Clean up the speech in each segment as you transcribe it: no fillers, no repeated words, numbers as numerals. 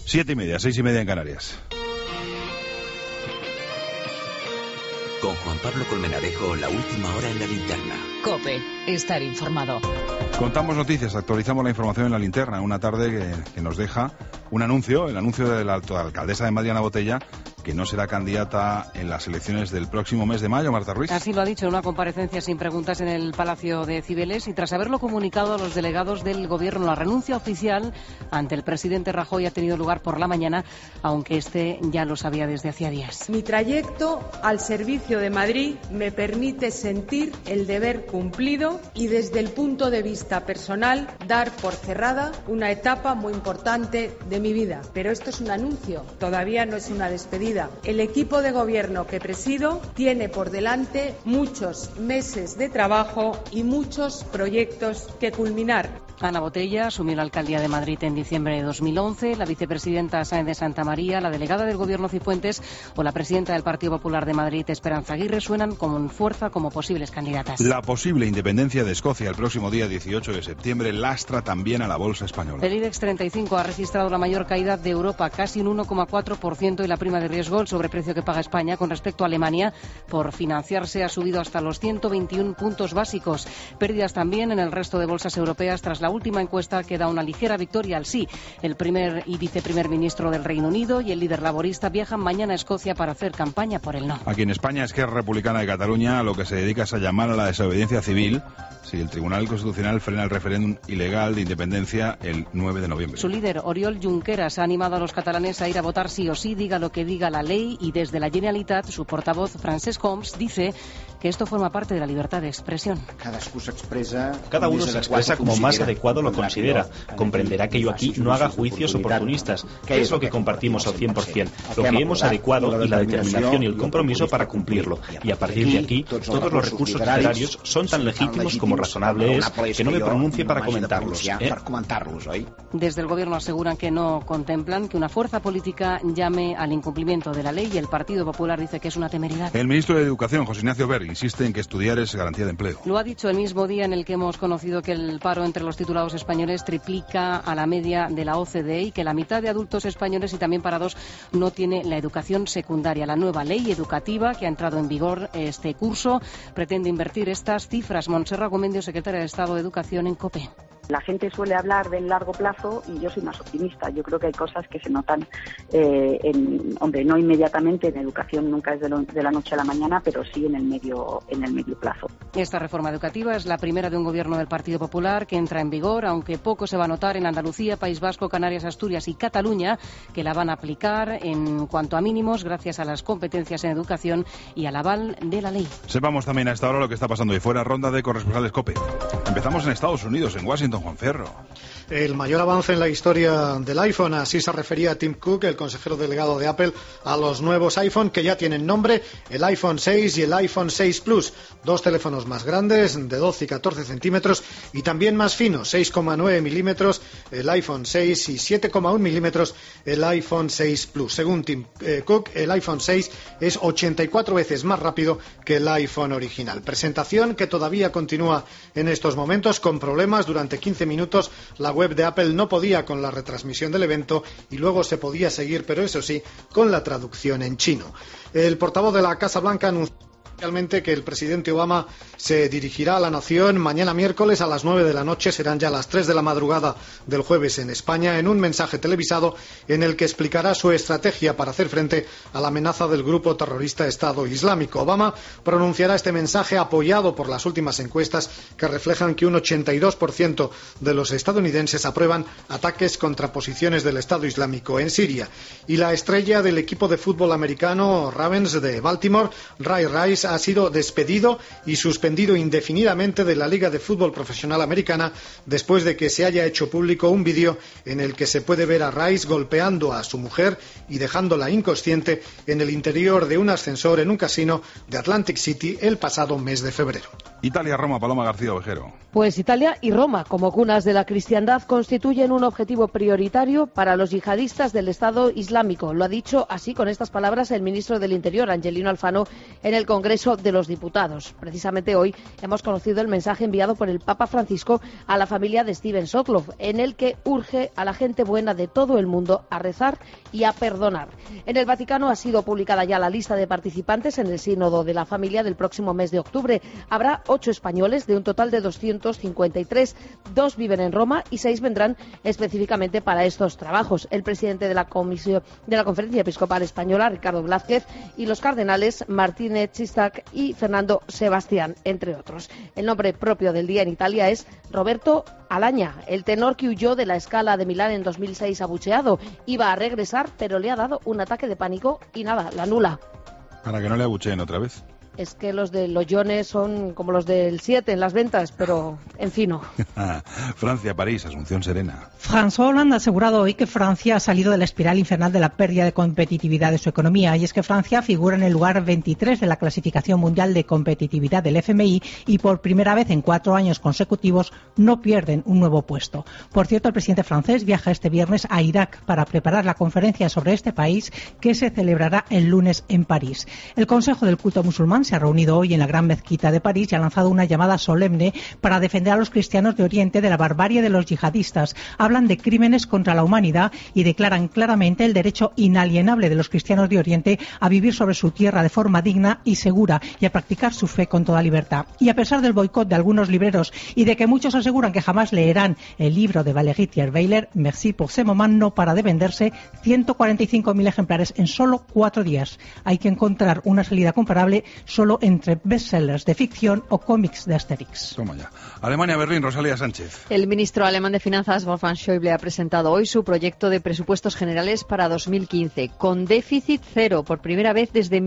7:30, 6:30 en Canarias. Con Juan Pablo Colmenarejo, la última hora en la linterna. COPE, estar informado. Contamos noticias, actualizamos la información en la linterna. Una tarde que nos deja un anuncio, el anuncio de la alcaldesa de Madrid, Ana Botella, que no será candidata en las elecciones del próximo mes de mayo, Marta Ruiz. Así lo ha dicho en una comparecencia sin preguntas en el Palacio de Cibeles y tras haberlo comunicado a los delegados del Gobierno. La renuncia oficial ante el presidente Rajoy ha tenido lugar por la mañana, aunque este ya lo sabía desde hacía días. Mi trayecto al servicio de Madrid me permite sentir el deber cumplido y desde el punto de vista personal dar por cerrada una etapa muy importante de mi vida. Pero esto es un anuncio, todavía no es una despedida. El equipo de gobierno que presido tiene por delante muchos meses de trabajo y muchos proyectos que culminar. Ana Botella asumió la alcaldía de Madrid en diciembre de 2011, la vicepresidenta Sáenz de Santamaría, la delegada del Gobierno Cifuentes o la presidenta del Partido Popular de Madrid, Esperanza Aguirre, suenan con fuerza como posibles candidatas. La posible independencia de Escocia el próximo día 18 de septiembre lastra también a la bolsa española. El IBEX 35 ha registrado la mayor caída de Europa, casi un 1,4%, y la prima de riesgo, el sobreprecio que paga España con respecto a Alemania por financiarse, ha subido hasta los 121 puntos básicos. Pérdidas también en el resto de bolsas europeas tras la última encuesta que da una ligera victoria al sí. El primer y viceprimer ministro del Reino Unido y el líder laborista viajan mañana a Escocia para hacer campaña por el no. Aquí en España, Esquerra Republicana de Cataluña lo que se dedica es a llamar a la desobediencia civil si el Tribunal Constitucional frena el referéndum ilegal de independencia el 9 de noviembre. Su líder, Oriol Junqueras, ha animado a los catalanes a ir a votar sí o sí, diga lo que diga la ley, y desde la Generalitat, su portavoz, Francesc Homs, dice que esto forma parte de la libertad de expresión. Cada uno se expresa como más adecuado lo considera. Comprenderá que yo aquí no haga juicios oportunistas, que es lo que compartimos al 100%, lo que hemos adecuado y la determinación y el compromiso para cumplirlo. Y a partir de aquí, todos los recursos literarios son tan legítimos como razonable es que no me pronuncie para comentarlos. Desde el Gobierno aseguran que no contemplan que una fuerza política llame al incumplimiento de la ley, y el Partido Popular dice que es una temeridad. El ministro de Educación, José Ignacio Berg, insiste en que estudiar es garantía de empleo. Lo ha dicho el mismo día en el que hemos conocido que el paro entre los titulados españoles triplica a la media de la OCDE y que la mitad de adultos españoles y también parados no tiene la educación secundaria. La nueva ley educativa que ha entrado en vigor este curso pretende invertir estas cifras. Montserrat Gomendio, secretaria de Estado de Educación en COPE. La gente suele hablar del largo plazo y yo soy más optimista. Yo creo que hay cosas que se notan, no inmediatamente, en educación nunca es de la noche a la mañana, pero sí en el medio plazo. Esta reforma educativa es la primera de un gobierno del Partido Popular que entra en vigor, aunque poco se va a notar en Andalucía, País Vasco, Canarias, Asturias y Cataluña, que la van a aplicar en cuanto a mínimos gracias a las competencias en educación y al aval de la ley. Sepamos también a esta hora lo que está pasando ahí fuera. Ronda de corresponsales COPE. Empezamos en Estados Unidos, en Washington. Juan Ferro. El mayor avance en la historia del iPhone, así se refería Tim Cook, el consejero delegado de Apple, a los nuevos iPhone que ya tienen nombre, el iPhone 6 y el iPhone 6 Plus, dos teléfonos más grandes, de 12 y 14 centímetros, y también más finos, 6,9 milímetros el iPhone 6 y 7,1 milímetros el iPhone 6 Plus. Según Tim Cook, el iPhone 6 es 84 veces más rápido que el iPhone original. Presentación que todavía continúa en estos momentos con problemas. Durante 15 minutos la web de Apple no podía con la retransmisión del evento y luego se podía seguir, pero eso sí, con la traducción en chino. El portavoz de la Casa Blanca anunció realmente que el presidente Obama se dirigirá a la nación mañana miércoles a las 9 de la noche, serán ya las 3 de la madrugada del jueves en España, en un mensaje televisado en el que explicará su estrategia para hacer frente a la amenaza del grupo terrorista Estado Islámico. Obama pronunciará este mensaje apoyado por las últimas encuestas que reflejan que un 82% de los estadounidenses aprueban ataques contra posiciones del Estado Islámico en Siria. Y la estrella del equipo de fútbol americano Ravens de Baltimore, Ray Rice, ha sido despedido y suspendido indefinidamente de la Liga de Fútbol Profesional Americana después de que se haya hecho público un vídeo en el que se puede ver a Rice golpeando a su mujer y dejándola inconsciente en el interior de un ascensor en un casino de Atlantic City el pasado mes de febrero. Italia-Roma, Paloma García Ovejero. Pues Italia y Roma, como cunas de la cristiandad, constituyen un objetivo prioritario para los yihadistas del Estado Islámico. Lo ha dicho así, con estas palabras, el ministro del Interior, Angelino Alfano, en el Congreso Congreso de los Diputados. Precisamente hoy hemos conocido el mensaje enviado por el Papa Francisco a la familia de Steven Sotloff, en el que urge a la gente buena de todo el mundo a rezar y a perdonar. En el Vaticano ha sido publicada ya la lista de participantes en el Sínodo de la Familia del próximo mes de octubre. Habrá 8 españoles de un total de 253. 2 viven en Roma y 6 vendrán específicamente para estos trabajos. El presidente de la Conferencia Episcopal Española, Ricardo Blázquez, y los cardenales Martínez Csiszak y Fernando Sebastián, entre otros. El nombre propio del día en Italia es Roberto Alaña, el tenor que huyó de la Scala de Milán en 2006 abucheado. Iba a regresar, pero le ha dado un ataque de pánico y nada, la anula. Para que no le abucheen otra vez. Es que los de Loyones son como los del 7 en las ventas, pero en fino. Francia, París, Asunción Serena. François Hollande ha asegurado hoy que Francia ha salido de la espiral infernal de la pérdida de competitividad de su economía. Y es que Francia figura en el lugar 23 de la clasificación mundial de competitividad del FMI y por primera vez en 4 años consecutivos no pierden un nuevo puesto. Por cierto, el presidente francés viaja este viernes a Irak para preparar la conferencia sobre este país que se celebrará el lunes en París. El Consejo del Culto Musulmán se ha reunido hoy en la Gran Mezquita de París y ha lanzado una llamada solemne para defender a los cristianos de Oriente de la barbarie de los yihadistas. Hablan de crímenes contra la humanidad y declaran claramente el derecho inalienable de los cristianos de Oriente a vivir sobre su tierra de forma digna y segura y a practicar su fe con toda libertad. Y a pesar del boicot de algunos libreros y de que muchos aseguran que jamás leerán el libro de Valérie Trierweiler, Merci pour ce moment, no para de venderse 145.000 ejemplares en solo 4 días. Hay que encontrar una salida comparable solo entre bestsellers de ficción o cómics de Asterix. Toma ya. Alemania, Berlín, Rosalía Sánchez. El ministro alemán de Finanzas, Wolfgang Schäuble, ha presentado hoy su proyecto de presupuestos generales para 2015, con déficit cero por primera vez desde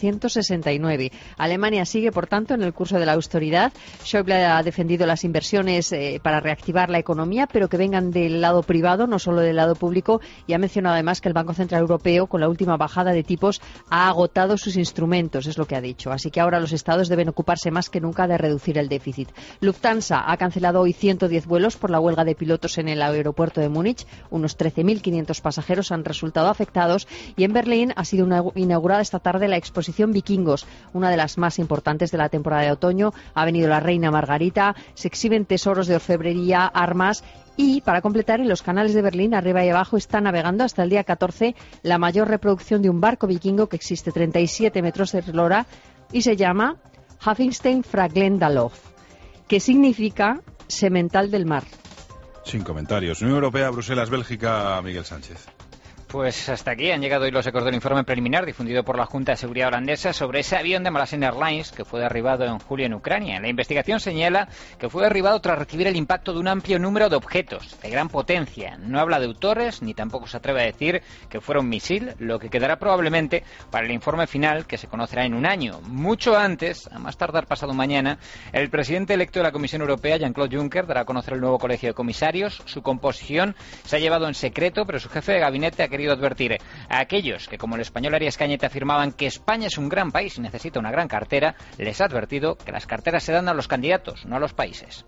1969. Alemania sigue, por tanto, en el curso de la austeridad. Schäuble ha defendido las inversiones para reactivar la economía, pero que vengan del lado privado, no solo del lado público, y ha mencionado además que el Banco Central Europeo, con la última bajada de tipos, ha agotado sus instrumentos, es lo que ha dicho. Así que ahora los estados deben ocuparse más que nunca de reducir el déficit. Lufthansa ha cancelado hoy 110 vuelos por la huelga de pilotos en el aeropuerto de Múnich. Unos 13.500 pasajeros han resultado afectados. Y en Berlín ha sido inaugurada esta tarde la exposición Vikingos, una de las más importantes de la temporada de otoño. Ha venido la reina Margarita, se exhiben tesoros de orfebrería, armas. Y, para completar, en los canales de Berlín, arriba y abajo, está navegando hasta el día 14 la mayor reproducción de un barco vikingo que existe, 37 metros de eslora, y se llama Hafingstein Fraglendalof, que significa semental del mar. Sin comentarios. Unión Europea, Bruselas, Bélgica, Miguel Sánchez. Pues hasta aquí han llegado hoy los ecos del informe preliminar difundido por la Junta de Seguridad holandesa sobre ese avión de Malaysian Airlines que fue derribado en julio en Ucrania. La investigación señala que fue derribado tras recibir el impacto de un amplio número de objetos de gran potencia. No habla de autores ni tampoco se atreve a decir que fuera un misil, lo que quedará probablemente para el informe final que se conocerá en un año. Mucho antes, a más tardar pasado mañana, el presidente electo de la Comisión Europea, Jean-Claude Juncker, dará a conocer el nuevo colegio de comisarios. Su composición se ha llevado en secreto, pero su jefe de gabinete ha querido advertir a aquellos que, como el español Arias Cañete, afirmaban que España es un gran país y necesita una gran cartera, les ha advertido que las carteras se dan a los candidatos, no a los países.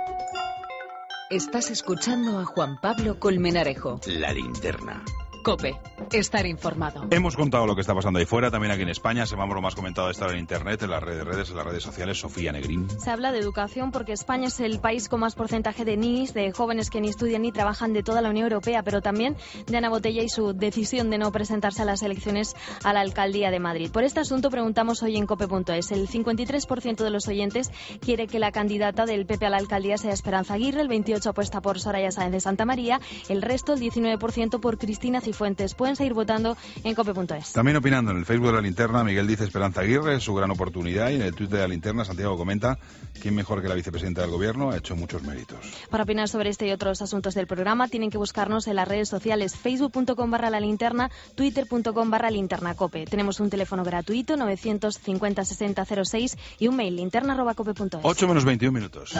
Estás escuchando a Juan Pablo Colmenarejo. La linterna. COPE. Estar informado. Hemos contado lo que está pasando ahí fuera, también aquí en España. Semamos lo más comentado de estar en Internet, en las redes sociales. Sofía Negrín. Se habla de educación porque España es el país con más porcentaje de NIIs, de jóvenes que ni estudian ni trabajan de toda la Unión Europea, pero también de Ana Botella y su decisión de no presentarse a las elecciones a la Alcaldía de Madrid. Por este asunto preguntamos hoy en COPE.es. El 53% de los oyentes quiere que la candidata del PP a la Alcaldía sea Esperanza Aguirre, el 28% apuesta por Soraya Sáenz de Santamaría, el resto, el 19%, por Cristina Cifuentes. Pueden seguir votando en COPE.es. También opinando en el Facebook de La Linterna, Miguel dice Esperanza Aguirre, es su gran oportunidad, y en el Twitter de La Linterna, Santiago comenta, ¿quién mejor que la vicepresidenta del Gobierno? Ha hecho muchos méritos. Para opinar sobre este y otros asuntos del programa, tienen que buscarnos en las redes sociales, facebook.com/lalinterna, twitter.com/linternacope. Tenemos un teléfono gratuito, 950 60 06, y un mail, linterna@cope.es. 8 menos 21 minutos.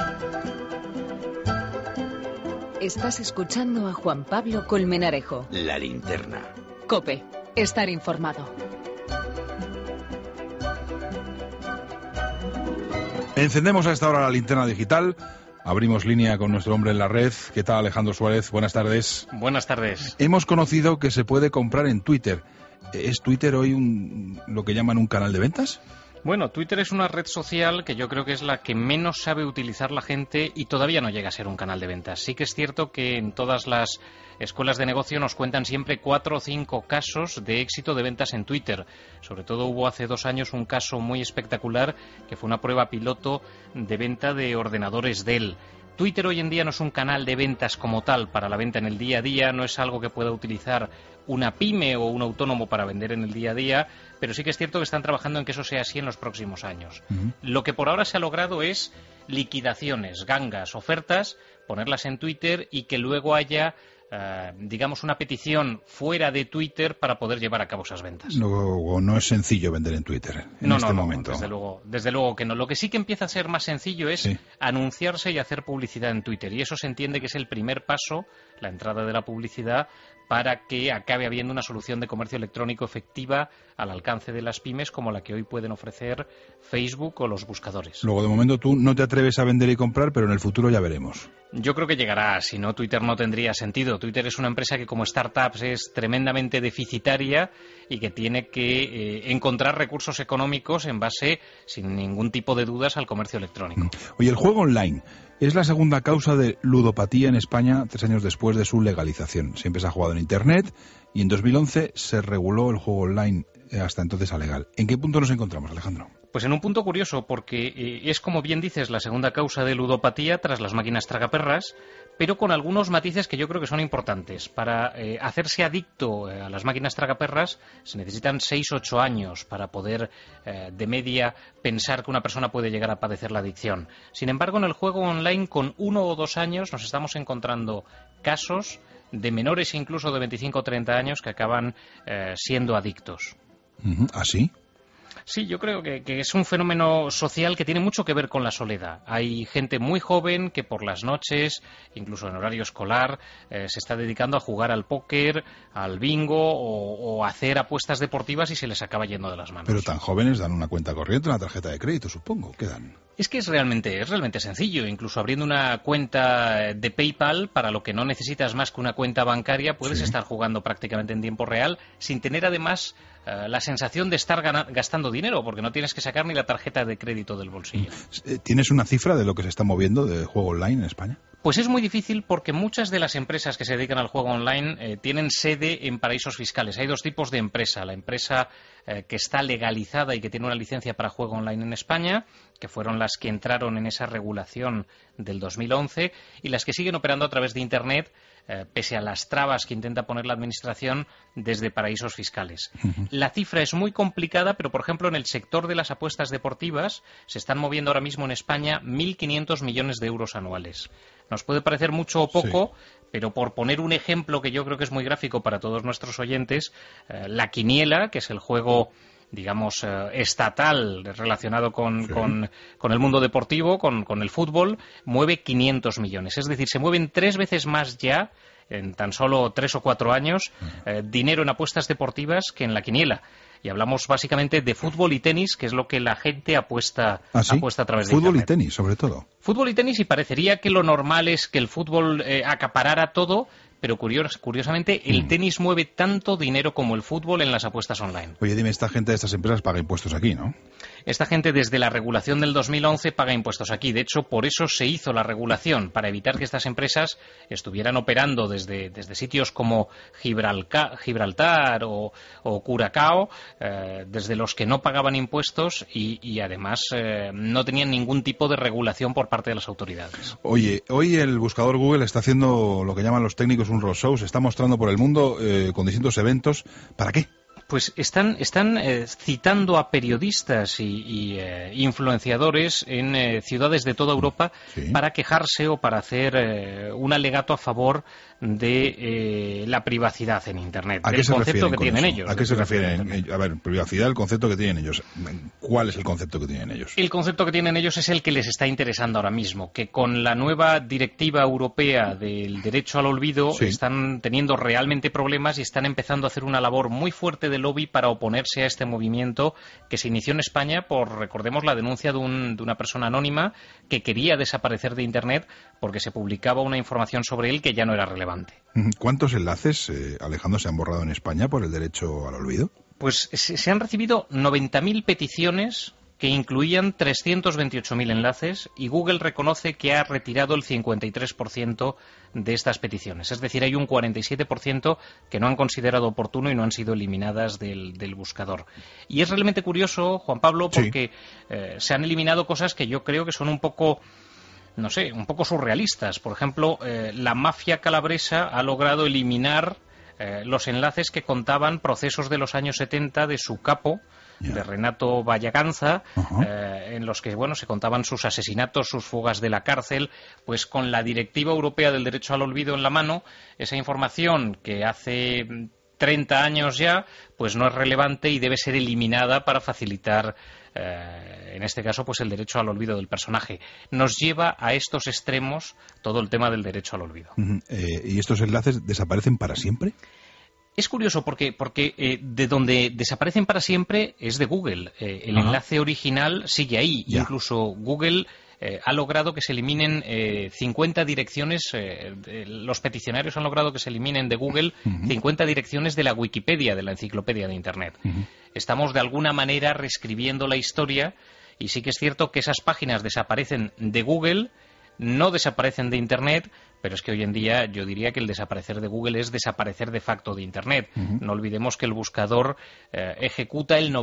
Estás escuchando a Juan Pablo Colmenarejo. La linterna. COPE. Estar informado. Encendemos a esta hora la linterna digital. Abrimos línea con nuestro hombre en la red. ¿Qué tal, Alejandro Suárez? Buenas tardes. Buenas tardes. Hemos conocido que se puede comprar en Twitter. ¿Es Twitter hoy lo que llaman un canal de ventas? Bueno, Twitter es una red social que yo creo que es la que menos sabe utilizar la gente y todavía no llega a ser un canal de ventas. Sí que es cierto que en todas las escuelas de negocio nos cuentan siempre 4 o 5 casos de éxito de ventas en Twitter. Sobre todo hubo hace 2 años un caso muy espectacular que fue una prueba piloto de venta de ordenadores Dell. Twitter hoy en día no es un canal de ventas como tal para la venta en el día a día, no es algo que pueda utilizar una pyme o un autónomo para vender en el día a día, pero sí que es cierto que están trabajando en que eso sea así en los próximos años. Lo que por ahora se ha logrado es liquidaciones, gangas, ofertas, ponerlas en Twitter y que luego haya digamos una petición fuera de Twitter para poder llevar a cabo esas ventas. Luego no es sencillo vender en Twitter en este momento. Desde luego que no. Lo que sí que empieza a ser más sencillo es anunciarse y hacer publicidad en Twitter, y eso se entiende que es el primer paso, la entrada de la publicidad, para que acabe habiendo una solución de comercio electrónico efectiva al alcance de las pymes como la que hoy pueden ofrecer Facebook o los buscadores. Luego, de momento, tú no te atreves a vender y comprar, pero en el futuro ya veremos. Yo creo que llegará, si no Twitter no tendría sentido. Twitter es una empresa que como startups es tremendamente deficitaria y que tiene que encontrar recursos económicos en base, sin ningún tipo de dudas, al comercio electrónico. Oye, el juego online es la segunda causa de ludopatía en España 3 años después de su legalización. Siempre se ha jugado en Internet y en 2011 se reguló el juego online, hasta entonces alegal. ¿En qué punto nos encontramos, Alejandro? Pues en un punto curioso, porque es, como bien dices, la segunda causa de ludopatía tras las máquinas tragaperras, pero con algunos matices que yo creo que son importantes. Para hacerse adicto a las máquinas tragaperras se necesitan 6-8 años para poder, de media, pensar que una persona puede llegar a padecer la adicción. Sin embargo, en el juego online, con 1 o 2 años, nos estamos encontrando casos de menores incluso de 25 o 30 años que acaban siendo adictos. ¿Ah, sí? Sí, yo creo que es un fenómeno social que tiene mucho que ver con la soledad. Hay gente muy joven que por las noches, incluso en horario escolar, se está dedicando a jugar al póker, al bingo o a hacer apuestas deportivas y se les acaba yendo de las manos. Pero tan jóvenes dan una cuenta corriente, una tarjeta de crédito, supongo. ¿Qué dan? Es que es realmente sencillo. Incluso abriendo una cuenta de PayPal, para lo que no necesitas más que una cuenta bancaria, puedes estar jugando prácticamente en tiempo real sin tener además la sensación de estar gastando dinero, porque no tienes que sacar ni la tarjeta de crédito del bolsillo. ¿Tienes una cifra de lo que se está moviendo de juego online en España? Pues es muy difícil porque muchas de las empresas que se dedican al juego online tienen sede en paraísos fiscales. Hay 2 tipos de empresa. La empresa que está legalizada y que tiene una licencia para juego online en España, que fueron las que entraron en esa regulación del 2011, y las que siguen operando a través de Internet, pese a las trabas que intenta poner la Administración desde paraísos fiscales. La cifra es muy complicada, pero, por ejemplo, en el sector de las apuestas deportivas se están moviendo ahora mismo en España 1.500 millones de euros anuales. Nos puede parecer mucho o poco, pero por poner un ejemplo que yo creo que es muy gráfico para todos nuestros oyentes, la quiniela, que es el juego, digamos, estatal relacionado con el mundo deportivo, con el fútbol, mueve 500 millones. Es decir, se mueven 3 veces más ya, en tan solo 3 o 4 años, dinero en apuestas deportivas que en la quiniela. Y hablamos básicamente de fútbol y tenis, que es lo que la gente apuesta a través de Internet. Fútbol y tenis, sobre todo. Fútbol y tenis, y parecería que lo normal es que el fútbol acaparara todo, pero curiosamente el tenis mueve tanto dinero como el fútbol en las apuestas online. Oye, dime, esta gente de estas empresas paga impuestos aquí, ¿no? Esta gente, desde la regulación del 2011, paga impuestos aquí. De hecho, por eso se hizo la regulación, para evitar que estas empresas estuvieran operando desde sitios como Gibraltar o Curacao, desde los que no pagaban impuestos y además no tenían ningún tipo de regulación por parte de las autoridades. Oye, hoy el buscador Google está haciendo lo que llaman los técnicos un roadshow, se está mostrando por el mundo con distintos eventos. ¿Para qué? Pues están citando a periodistas y influenciadores en ciudades de toda Europa para quejarse o para hacer un alegato a favor de la privacidad en Internet, del concepto que tienen ellos. ¿A qué se refieren? A ver, privacidad, el concepto que tienen ellos. ¿Cuál es el concepto que tienen ellos? El concepto que tienen ellos es el que les está interesando ahora mismo, que con la nueva directiva europea del derecho al olvido están teniendo realmente problemas y están empezando a hacer una labor muy fuerte de lobby para oponerse a este movimiento que se inició en España por, recordemos, la denuncia de una persona anónima que quería desaparecer de Internet porque se publicaba una información sobre él que ya no era relevante. ¿Cuántos enlaces, Alejandro, se han borrado en España por el derecho al olvido? Pues se han recibido 90.000 peticiones que incluían 328.000 enlaces y Google reconoce que ha retirado el 53% de estas peticiones. Es decir, hay un 47% que no han considerado oportuno y no han sido eliminadas del buscador. Y es realmente curioso, Juan Pablo, porque se han eliminado cosas que yo creo que son un poco surrealistas. Por ejemplo, la mafia calabresa ha logrado eliminar los enlaces que contaban procesos de los años 70 de su capo, de Renato Vallaganza, en los que se contaban sus asesinatos, sus fugas de la cárcel. Pues con la Directiva Europea del Derecho al Olvido en la mano, esa información que hace 30 años ya, pues no es relevante y debe ser eliminada para facilitar, en este caso, pues el derecho al olvido del personaje. Nos lleva a estos extremos todo el tema del derecho al olvido. ¿Y estos enlaces desaparecen para siempre? Es curioso porque de donde desaparecen para siempre es de Google. El enlace original sigue ahí. Incluso Google ha logrado que se eliminen 50 direcciones, los peticionarios han logrado que se eliminen de Google 50 direcciones de la Wikipedia, de la enciclopedia de Internet. Estamos de alguna manera reescribiendo la historia y sí que es cierto que esas páginas desaparecen de Google, no desaparecen de Internet, pero es que hoy en día yo diría que el desaparecer de Google es desaparecer de facto de Internet. No olvidemos que el buscador ejecuta el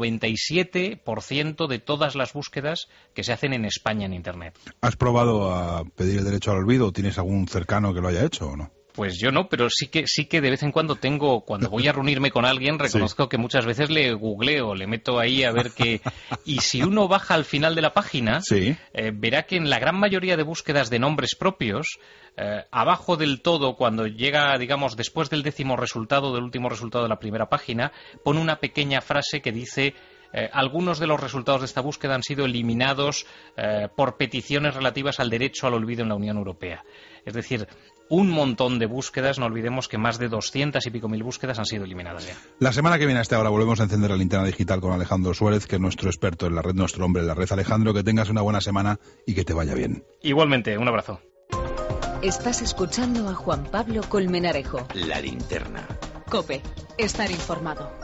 97% de todas las búsquedas que se hacen en España en Internet. ¿Has probado a pedir el derecho al olvido? ¿Tienes algún cercano que lo haya hecho o no? Pues yo no, pero sí que de vez en cuando cuando voy a reunirme con alguien, reconozco que muchas veces le googleo, le meto ahí a ver qué. Y si uno baja al final de la página, verá que en la gran mayoría de búsquedas de nombres propios, abajo del todo, cuando llega, digamos, después del último resultado de la primera página, pone una pequeña frase que dice: algunos de los resultados de esta búsqueda han sido eliminados por peticiones relativas al derecho al olvido en la Unión Europea. Es decir, un montón de búsquedas, no olvidemos que más de 200 y pico mil búsquedas han sido eliminadas ya. La semana que viene a esta hora volvemos a encender la linterna digital con Alejandro Suárez, que es nuestro experto en la red, nuestro hombre en la red. Alejandro, que tengas una buena semana y que te vaya bien. Igualmente, un abrazo. Estás escuchando a Juan Pablo Colmenarejo. La linterna. COPE. Estar informado.